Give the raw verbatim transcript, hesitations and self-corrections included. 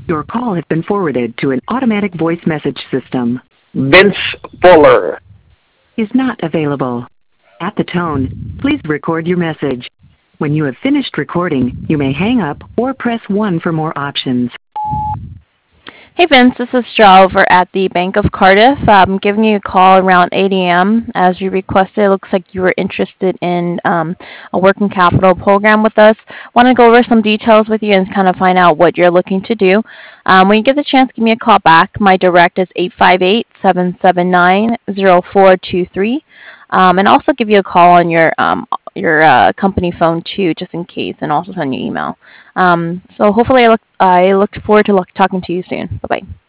Your call has been forwarded to an automatic voice message system. Vince Fuller. Is not available. At the tone, please record your message. When you have finished recording, you may hang up or press one for more options. Hey Vince, this is Straw over at the Bank of Cardiff. I'm giving you a call around eight a.m. as you requested. It looks like you were interested in um, a working capital program with us. Want to go over some details with you and kind of find out what you're looking to do. Um, when you get the chance, give me a call back. My direct is eight five eight, seven seven nine, zero four two three. Um, and also give you a call on your um, your uh, company phone too, just in case, and also send you email. Um, so hopefully I look I look forward to look, talking to you soon. Bye bye.